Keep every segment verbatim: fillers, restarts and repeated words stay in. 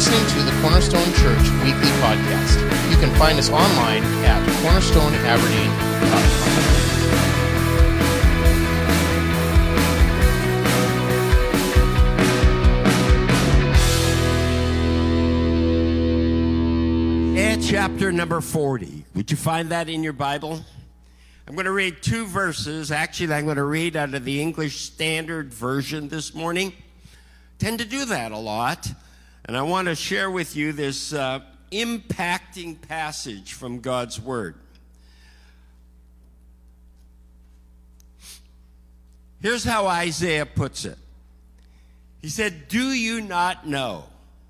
listening to the Cornerstone Church Weekly Podcast. You can find us online at cornerstone aberdeen dot com. And chapter number forty. Would you find that in your Bible? I'm going to read two verses. Actually, I'm going to read out of the English Standard Version this morning. I tend to do that a lot. And I want to share with you this uh, impacting passage from God's Word. Here's how Isaiah puts it. He said, "Do you not know?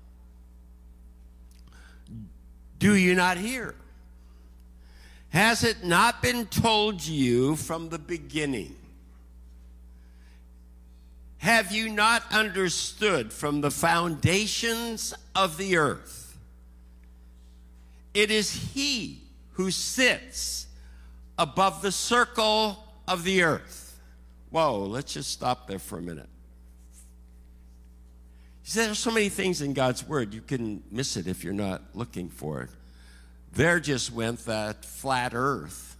Do you not hear? Has it not been told you from the beginning? Have you not understood from the foundations of the earth? It is He who sits above the circle of the earth." Whoa, let's just stop there for a minute. He said there's so many things in God's Word, you can miss it if you're not looking for it. There just went that flat earth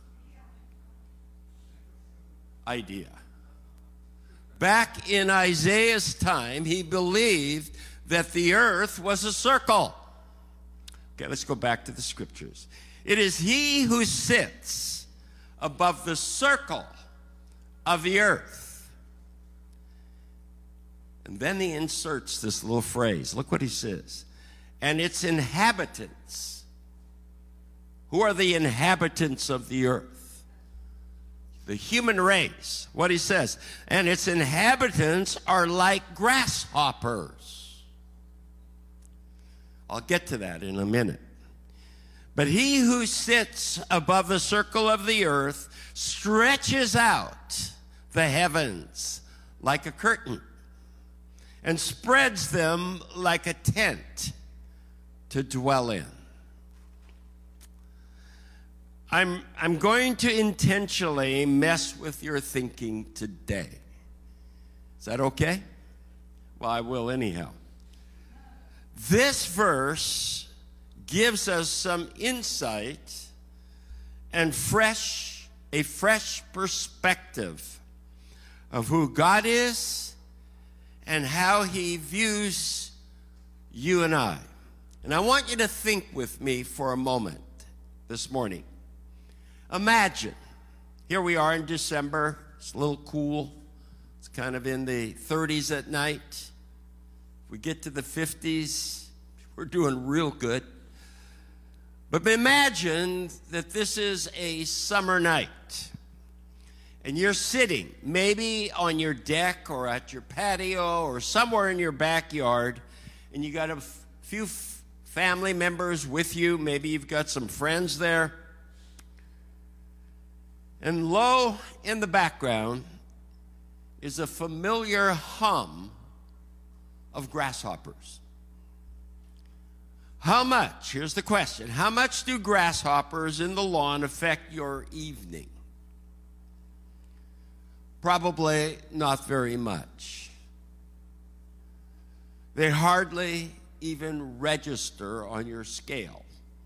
idea. Back in Isaiah's time, he believed that the earth was a circle. Okay, let's go back to the scriptures. It is He who sits above the circle of the earth. And then he inserts this little phrase. Look what he says. And its inhabitants. Who are the inhabitants of the earth? The human race. What he says. And its inhabitants are like grasshoppers. I'll get to that in a minute. But He who sits above the circle of the earth stretches out the heavens like a curtain and spreads them like a tent to dwell in. I'm, I'm going to intentionally mess with your thinking today. Is that okay? Well, I will anyhow. This verse gives us some insight and fresh, a fresh perspective of who God is and how He views you and I. And I want you to think with me for a moment this morning. Imagine, here we are in December, it's a little cool, it's kind of in the thirties at night. If we get to the fifties, we're doing real good. But imagine that this is a summer night, and you're sitting maybe on your deck or at your patio or somewhere in your backyard, and you got a f- few f- family members with you, maybe you've got some friends there. And low in the background is a familiar hum of grasshoppers. How much, here's the question, how much do grasshoppers in the lawn affect your evening? Probably not very much. They hardly even register on your scale.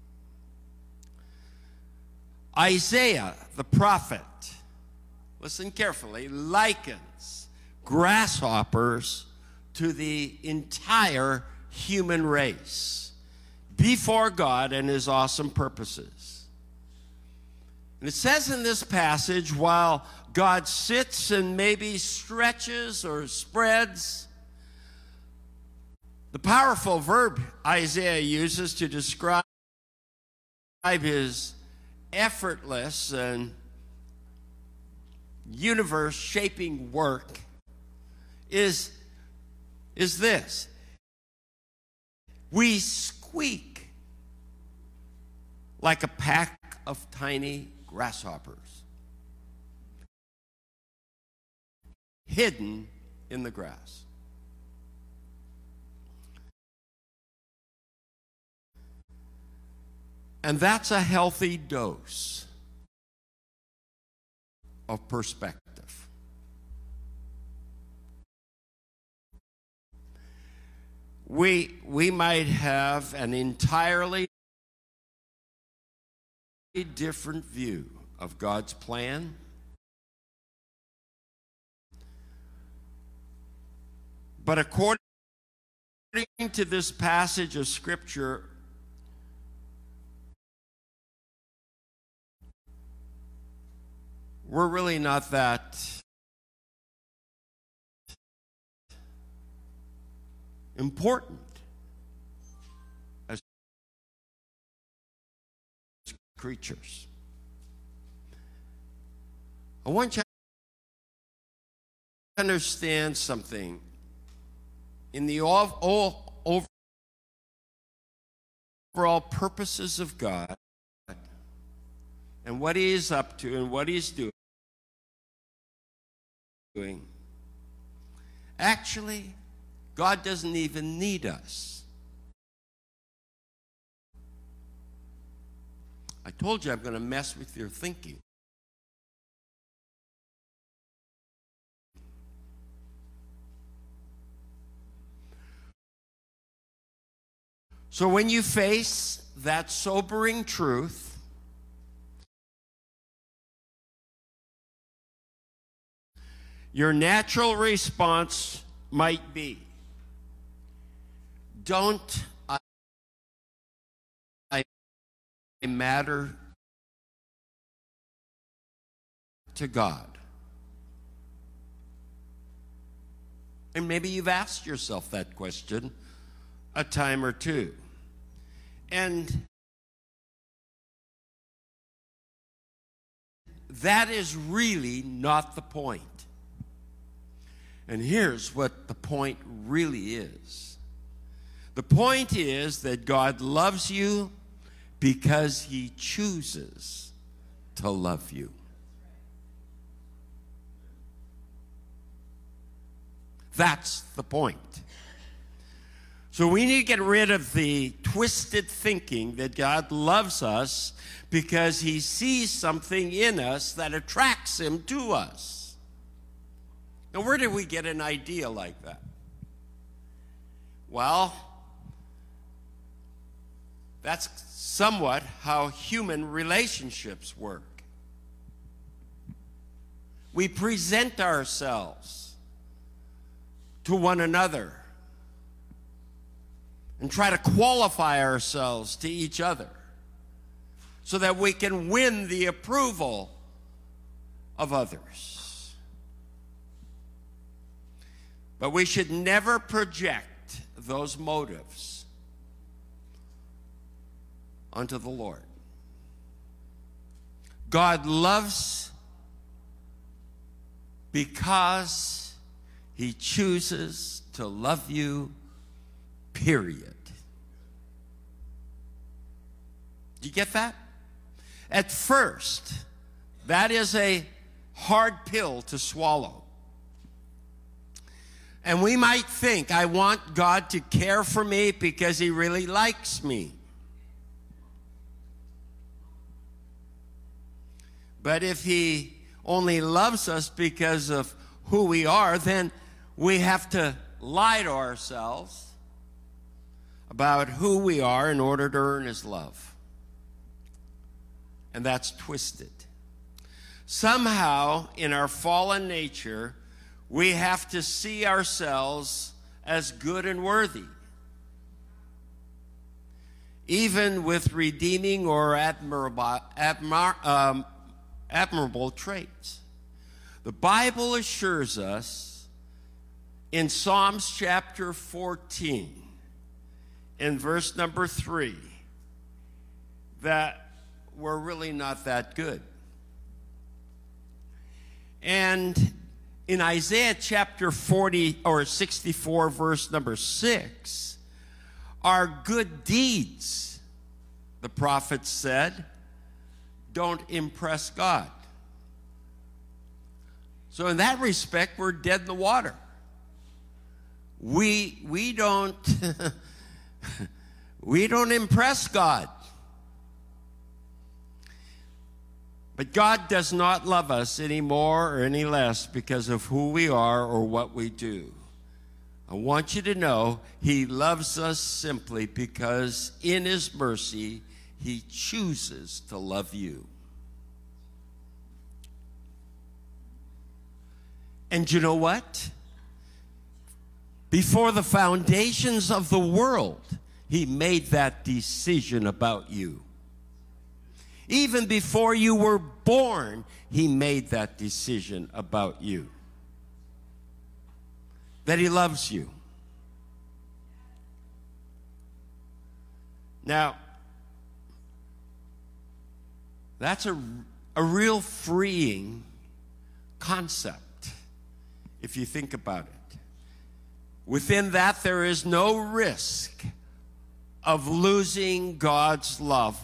Isaiah, the prophet, listen carefully, likens grasshoppers to the entire human race before God and His awesome purposes. And it says in this passage, while God sits and maybe stretches or spreads, the powerful verb Isaiah uses to describe His effortless and universe-shaping work is, is this. We squeak like a pack of tiny grasshoppers hidden in the grass. And that's a healthy dose of perspective. we, we might have an entirely different view of God's plan. But according to this passage of Scripture, we're really not that important as creatures. I want you to understand something. In the all, all, overall purposes of God and what He is up to and what He's doing, actually, God doesn't even need us. I told you I'm going to mess with your thinking. So when you face that sobering truth, your natural response might be, don't I, I matter to God? And maybe you've asked yourself that question a time or two. And that is really not the point. And here's what the point really is. The point is that God loves you because He chooses to love you. That's the point. So we need to get rid of the twisted thinking that God loves us because He sees something in us that attracts Him to us. Now, where did we get an idea like that? Well, that's somewhat how human relationships work. We present ourselves to one another and try to qualify ourselves to each other so that we can win the approval of others. But we should never project those motives onto the Lord. God loves because He chooses to love you, period. Do you get that? At first, that is a hard pill to swallow. And we might think, I want God to care for me because He really likes me. But if He only loves us because of who we are, then we have to lie to ourselves about who we are in order to earn His love. And that's twisted. Somehow, in our fallen nature, we have to see ourselves as good and worthy, even with redeeming or admirable, admir, um, admirable traits. The Bible assures us in Psalms chapter fourteen, in verse number three, that we're really not that good. And in Isaiah chapter forty or sixty-four, verse number six, our good deeds, the prophet said, don't impress God. So in that respect, we're dead in the water. We we don't we don't impress God. But God does not love us any more or any less because of who we are or what we do. I want you to know he loves us simply because in his mercy, he chooses to love you. And you know what? Before the foundations of the world, he made that decision about you. Even before you were born, he made that decision about you. That he loves you. Now, that's a, a real freeing concept, if you think about it. Within that, there is no risk of losing God's love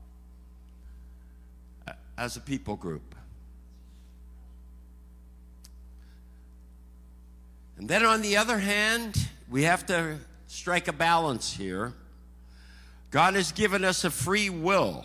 as a people group. And then on the other hand, we have to strike a balance here. God has given us a free will.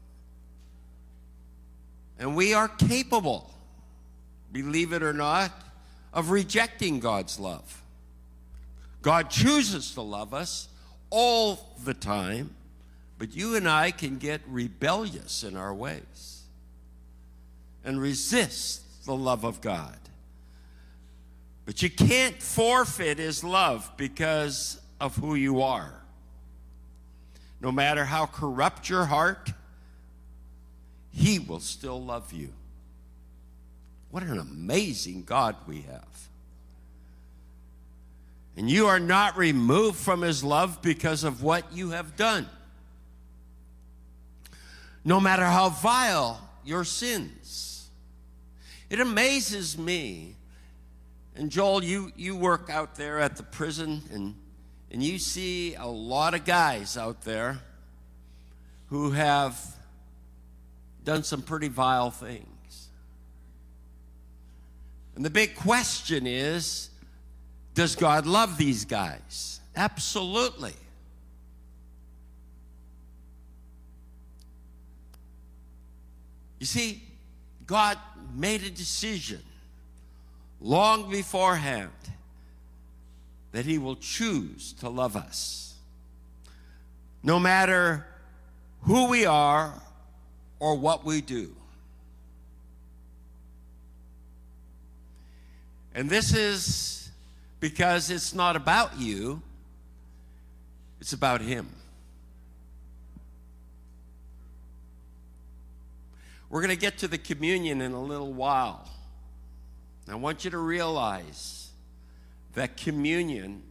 And we are capable, believe it or not, of rejecting God's love. God chooses to love us all the time, but you and I can get rebellious in our ways and resist the love of God. But you can't forfeit his love because of who you are. No matter how corrupt your heart, he will still love you. What an amazing God we have. And you are not removed from his love because of what you have done. No matter how vile your sins. It amazes me. And Joel, you, you work out there at the prison, and, and you see a lot of guys out there who have done some pretty vile things. And the big question is, does God love these guys? Absolutely. You see, God made a decision long beforehand that he will choose to love us. No matter who we are or what we do. And this is because it's not about you, it's about him. We're going to get to the communion in a little while. I want you to realize that communion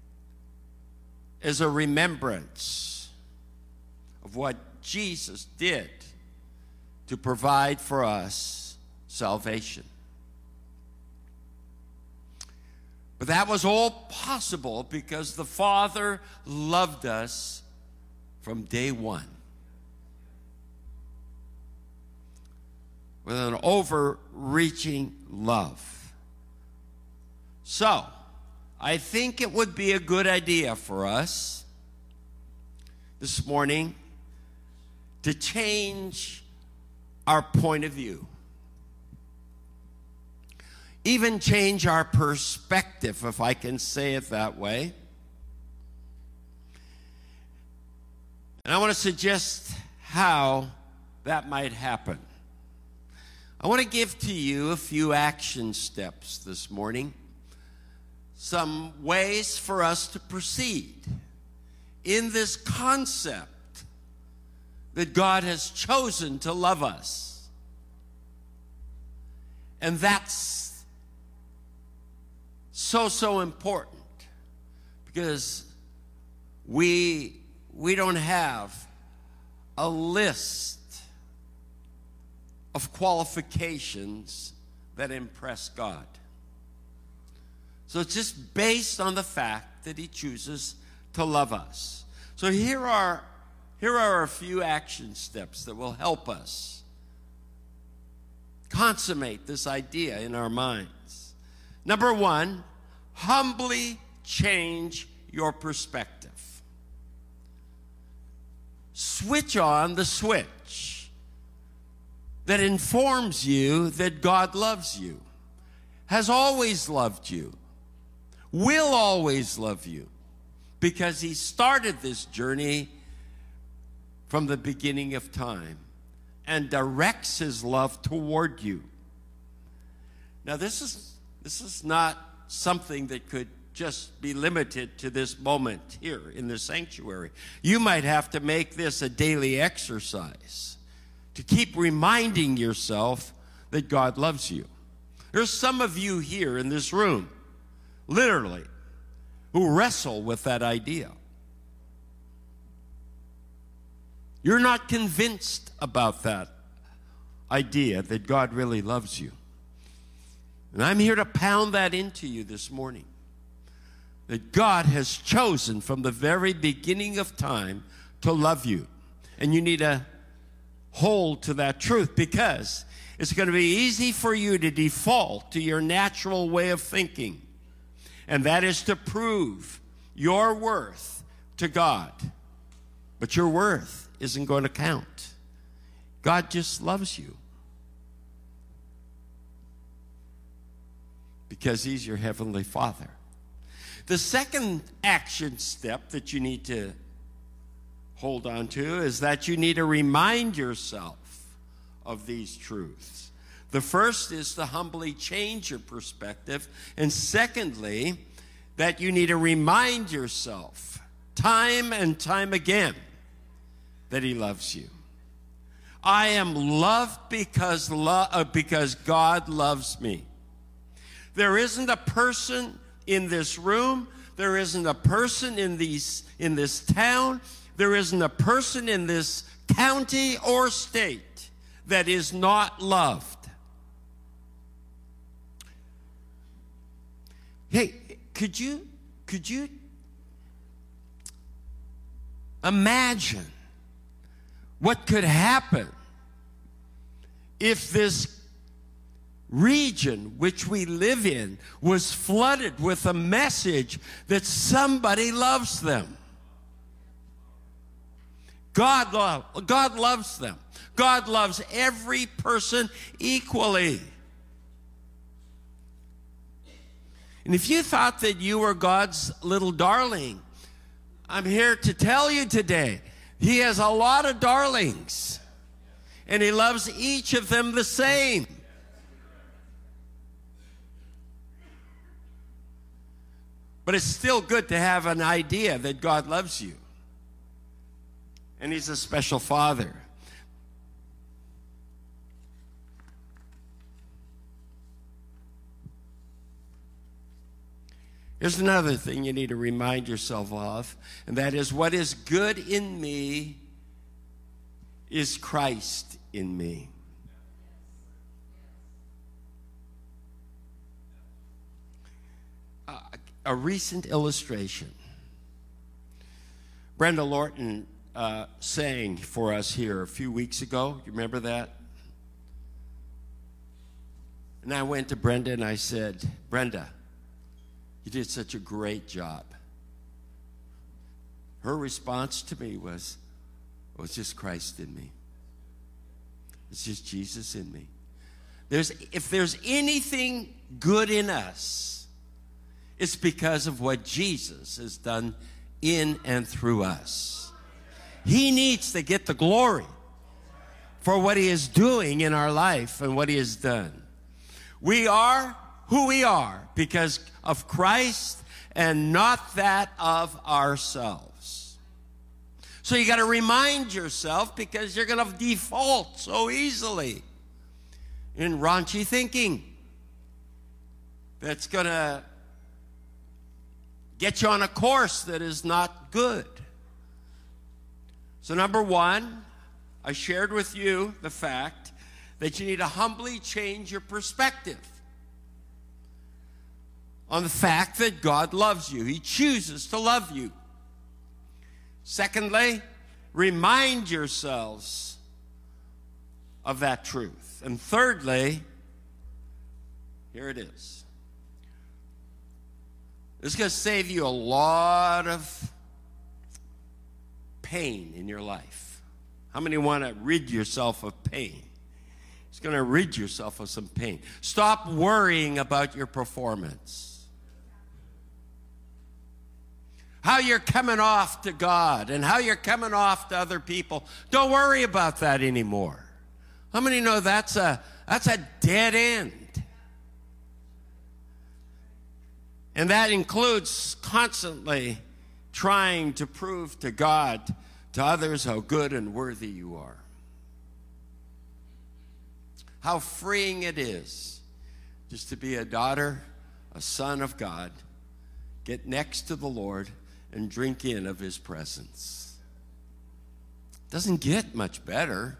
is a remembrance of what Jesus did to provide for us salvation. But that was all possible because the Father loved us from day one. With an overreaching love. So, I think it would be a good idea for us this morning to change our point of view. Even change our perspective, if I can say it that way. And I want to suggest how that might happen. I want to give to you a few action steps this morning. Some ways for us to proceed in this concept that God has chosen to love us. And that's so, so important because we, we don't have a list of qualifications that impress God. So it's just based on the fact that he chooses to love us. So here are, here are a few action steps that will help us consummate this idea in our minds. Number one, humbly change your perspective. Switch on the switch that informs you that God loves you, has always loved you, will always love you because he started this journey from the beginning of time and directs his love toward you. Now, this is this is not something that could just be limited to this moment here in the sanctuary. You might have to make this a daily exercise to keep reminding yourself that God loves you. There's some of you here in this room, literally, who wrestle with that idea. You're not convinced about that idea that God really loves you. And I'm here to pound that into you this morning. That God has chosen from the very beginning of time to love you. And you need to hold to that truth, because it's going to be easy for you to default to your natural way of thinking. And that is to prove your worth to God. But your worth isn't going to count. God just loves you. Because he's your heavenly Father. The second action step that you need to hold on to is that you need to remind yourself of these truths. The first is to humbly change your perspective. And secondly, that you need to remind yourself time and time again that he loves you. I am loved because, lo- uh, because God loves me. There isn't a person in this room, there isn't a person in these in this town, there isn't a person in this county or state that is not loved. Hey, could you could you imagine what could happen if this region which we live in was flooded with a message that somebody loves them? God, love, God loves them. God loves every person equally. And if you thought that you were God's little darling, I'm here to tell you today, he has a lot of darlings, and he loves each of them the same. But it's still good to have an idea that God loves you. And he's a special Father. Here's another thing you need to remind yourself of, and that is, what is good in me is Christ in me. Uh, a recent illustration. Brenda Lorton uh, sang for us here a few weeks ago. You remember that? And I went to Brenda and I said, Brenda, you did such a great job. Her response to me was, well, it's just Christ in me. It's just Jesus in me. There's, if there's anything good in us, it's because of what Jesus has done in and through us. He needs to get the glory for what he is doing in our life and what he has done. We are who we are because of Christ and not that of ourselves. So you got to remind yourself, because you're going to default so easily in raunchy thinking that's going to get you on a course that is not good. So number one, I shared with you the fact that you need to humbly change your perspective on the fact that God loves you. He chooses to love you. Secondly, remind yourselves of that truth. And thirdly, here it is. This is going to save you a lot of pain in your life. How many want to rid yourself of pain? It's going to rid yourself of some pain. Stop worrying about your performance. how you're coming off to God and how you're coming off to other people. Don't worry about that anymore. How many know that's a, that's a dead end? And that includes constantly trying to prove to God, to others, how good and worthy you are. How freeing it is just to be a daughter, a son of God, get next to the Lord and drink in of his presence. Doesn't get much better.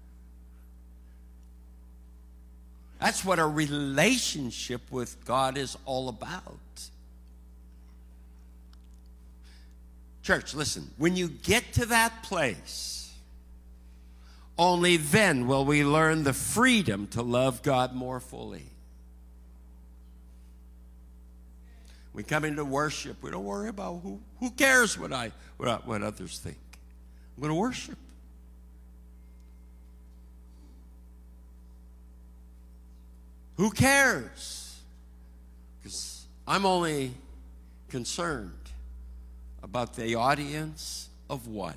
That's what a relationship with God is all about. Church, listen, when you get to that place, only then will we learn the freedom to love God more fully. We come into worship, we don't worry about who, who cares what, I, what, what others think. I'm going to worship. Who cares? Because I'm only concerned about the audience of one.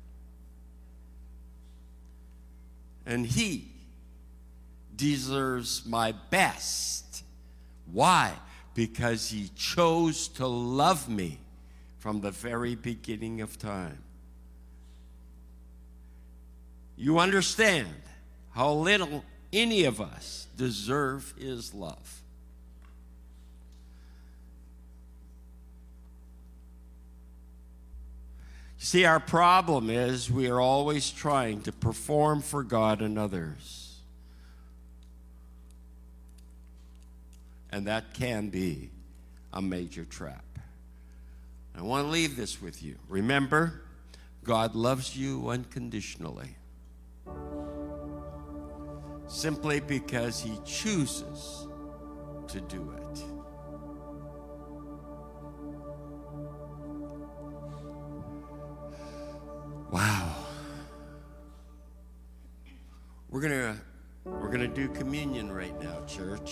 And he deserves my best. Why? Because he chose to love me from the very beginning of time. You understand how little any of us deserve his love. You see, our problem is we are always trying to perform for God and others. And that can be a major trap. I want to leave this with you. Remember, God loves you unconditionally. Simply because he chooses to do it. Wow. We're gonna we're gonna do communion right now, church.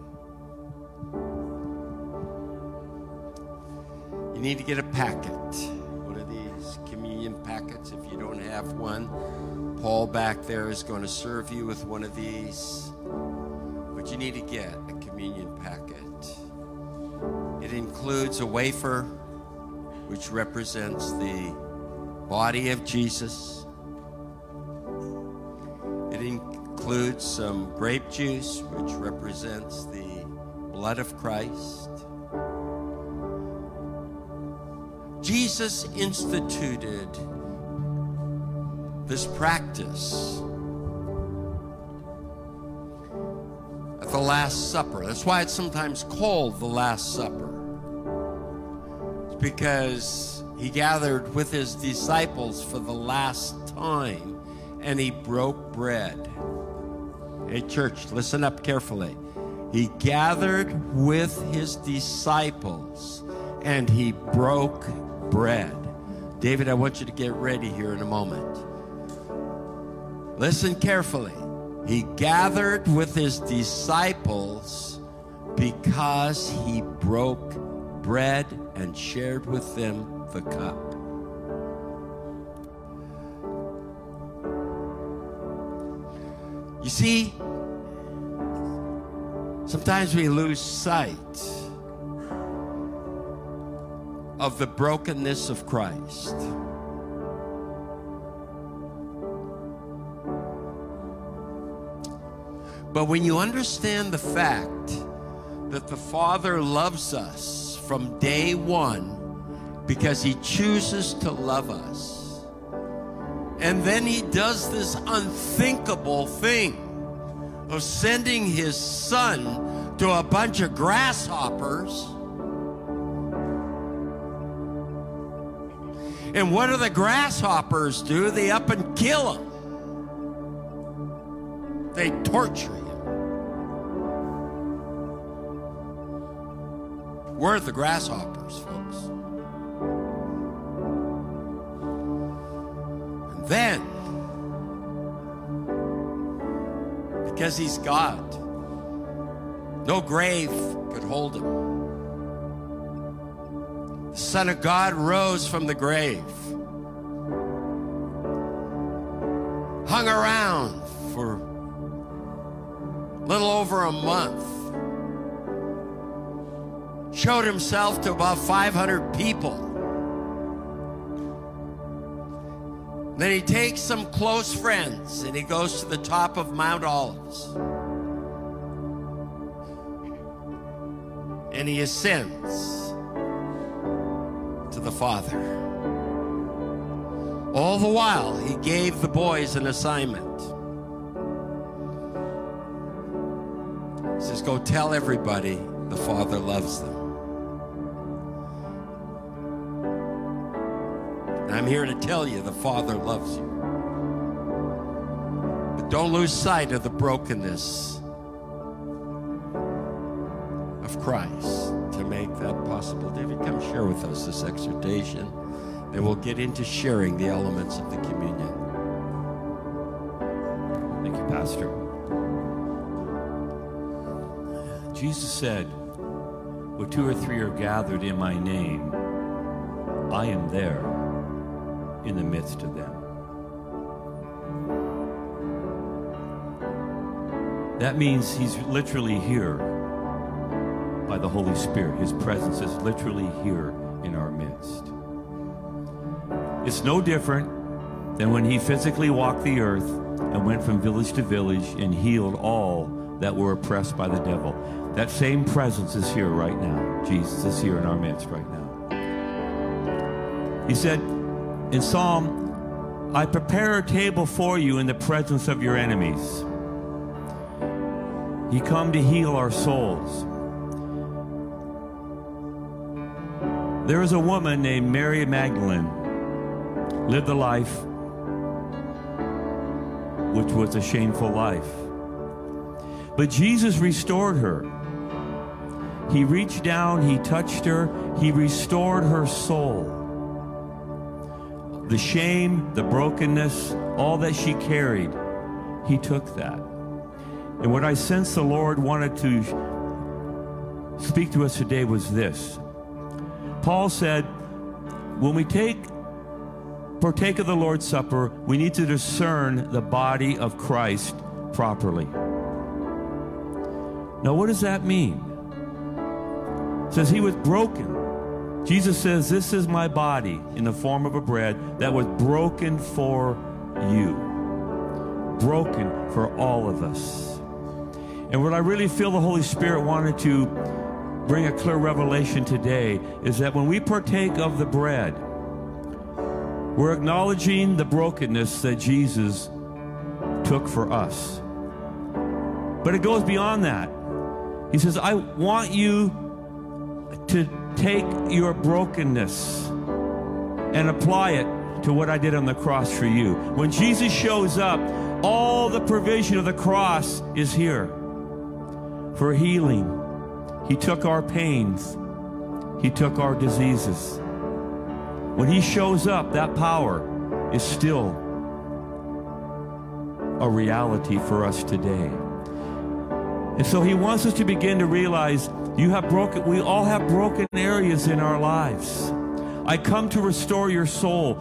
You need to get a packet. One of these communion packets. If you don't have one, Paul back there is going to serve you with one of these. But you need to get a communion packet. It includes a wafer, which represents the body of Jesus. It includes some grape juice, which represents the blood of Christ. Jesus instituted this practice at the Last Supper. That's why it's sometimes called the Last Supper. It's because he gathered with his disciples for the last time, and he broke bread. Hey, church, listen up carefully. He gathered with his disciples, and he broke bread. David, I want you to get ready here in a moment. Listen carefully. He gathered with his disciples because he broke bread and shared with them the cup. You see, sometimes we lose sight of the brokenness of Christ. But when you understand the fact that the Father loves us from day one, because he chooses to love us. And then he does this unthinkable thing of sending his son to a bunch of grasshoppers. And what do the grasshoppers do? They up and kill him. They torture him. We're the grasshoppers, folks. Then, because he's God, no grave could hold him. the Son of God rose from the grave, hung around for a little over a month, showed himself to about five hundred people. Then he takes some close friends and he goes to the top of Mount Olives. And he ascends to the Father. All the while, he gave the boys an assignment. He says, go tell everybody the Father loves them. And I'm here to tell you the Father loves you. But don't lose sight of the brokenness of Christ to make that possible. David, come share with us this exhortation. Then we'll get into sharing the elements of the communion. Thank you, Pastor. Jesus said, where two or three are gathered in my name, I am there in the midst of them. That means he's literally here by the Holy Spirit. His presence is literally here in our midst. It's no different than when he physically walked the earth and went from village to village and healed all that were oppressed by the devil. That same presence is here right now. Jesus is here in our midst right now. He said in Psalm, I prepare a table for you in the presence of your enemies. He come to heal our souls. There is a woman named Mary Magdalene, lived a life which was a shameful life. But Jesus restored her. He reached down, he touched her, he restored her soul. The shame, the brokenness, all that she carried, he took that. And what I sense the Lord wanted to speak to us today was this. Paul said, when we take, partake of the Lord's Supper, we need to discern the body of Christ properly. Now, what does that mean? It says he was broken. Jesus says, this is my body in the form of a bread that was broken for you. Broken for all of us. And what I really feel the Holy Spirit wanted to bring a clear revelation today is that when we partake of the bread, we're acknowledging the brokenness that Jesus took for us. But it goes beyond that. He says, I want you to take your brokenness and apply it to what I did on the cross for you. When Jesus shows up, all the provision of the cross is here for healing. He took our pains. He took our diseases. When he shows up, that power is still a reality for us today. And so he wants us to begin to realize you have broken, we all have broken areas in our lives. I come to restore your soul,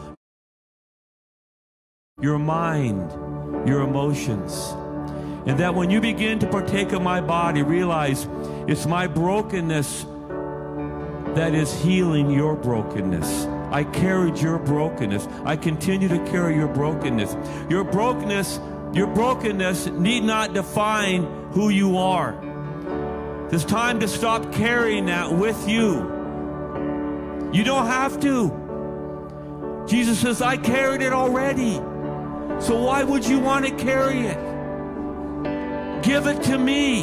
your mind, your emotions. And that when you begin to partake of my body, realize it's my brokenness that is healing your brokenness. I carried your brokenness. I continue to carry your brokenness. Your brokenness, your brokenness need not define who you are. It's time to stop carrying that with you. You don't have to. Jesus says, I carried it already. So why would you want to carry it? Give it to me.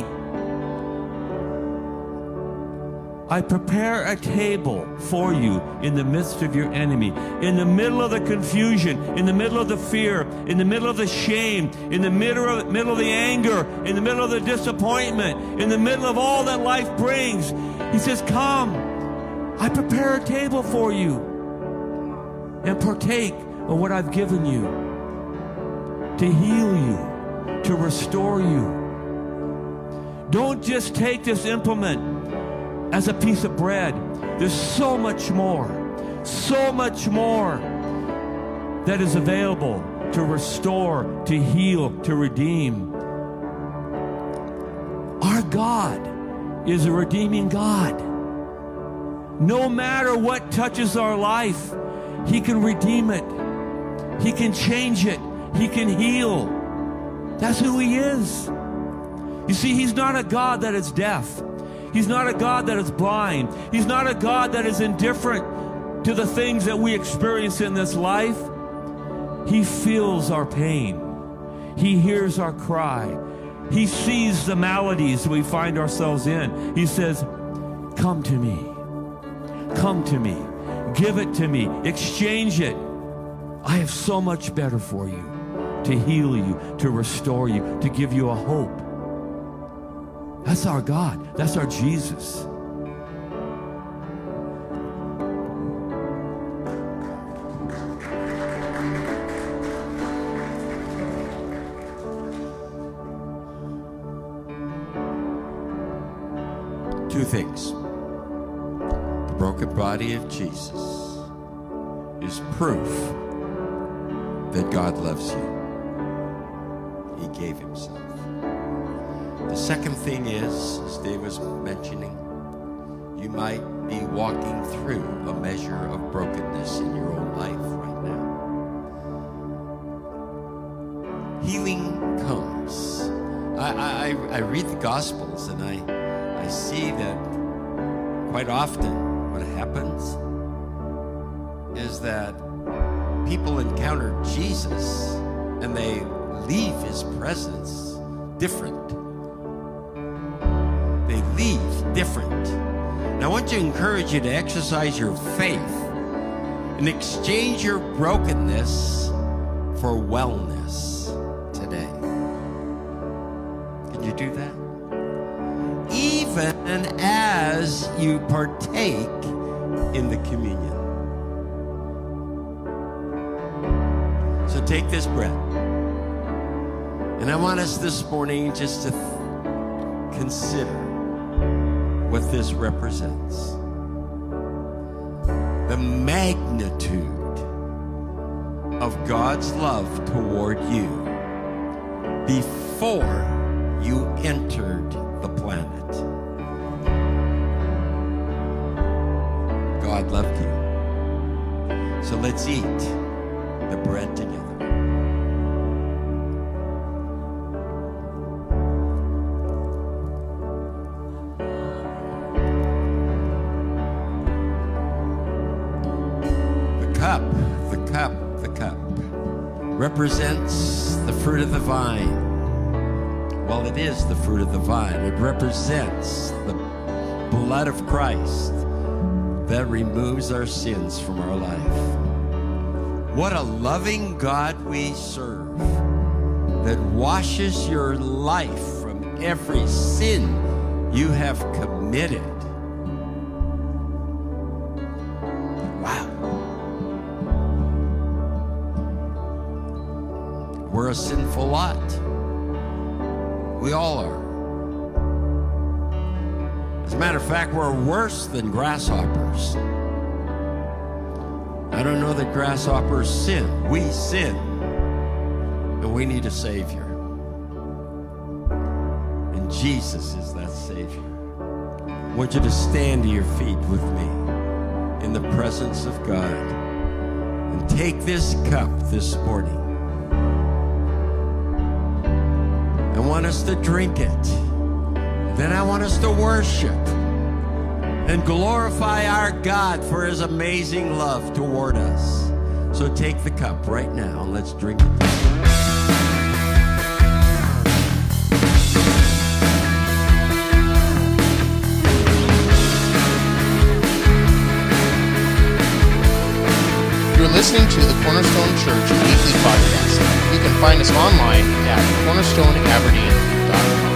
I prepare a table for you in the midst of your enemy, in the middle of the confusion, in the middle of the fear, in the middle of the shame, in the middle of, middle of the anger, in the middle of the disappointment, in the middle of all that life brings. He says, come, I prepare a table for you and partake of what I've given you to heal you, to restore you. Don't just take this implement as a piece of bread. There's so much more, so much more that is available to restore, to heal, to redeem. Our God is a redeeming God. No matter what touches our life, He can redeem it. He can change it. He can heal. That's who He is. You see, He's not a God that is deaf. He's not a God that is blind. He's not a God that is indifferent to the things that we experience in this life. He feels our pain. He hears our cry. He sees the maladies we find ourselves in. He says, come to me. Come to me. Give it to me. Exchange it. I have so much better for you, to heal you, to restore you, to give you a hope. That's our God. That's our Jesus. Two things. The broken body of Jesus is proof that God loves you. He gave Himself. The second thing is, as Dave was mentioning, you might be walking through a measure of brokenness in your own life right now. Healing comes. I, I, I read the Gospels and I, I see that quite often what happens is that people encounter Jesus and they leave His presence different. They leave different. Now I want to encourage you to exercise your faith and exchange your brokenness for wellness today. Can you do that? Even as you partake in the communion. So take this bread. And I want us this morning just to th- consider what this represents. The magnitude of God's love toward you before you entered the planet. God loved you. So let's eat the bread together. The cup, the cup represents the fruit of the vine. Well, it is the fruit of the vine. It represents the blood of Christ that removes our sins from our life. What a loving God we serve, that washes your life from every sin you have committed. We're a sinful lot. We all are. As a matter of fact, we're worse than grasshoppers. I don't know that grasshoppers sin. We sin. And we need a Savior. And Jesus is that Savior. I want you to stand to your feet with me in the presence of God and take this cup this morning. I want us to drink it. Then I want us to worship and glorify our God for His amazing love toward us. So take the cup right now and let's drink it. You're listening to the Cornerstone Church Weekly Podcast. You can find us online at cornerstone aberdeen dot com.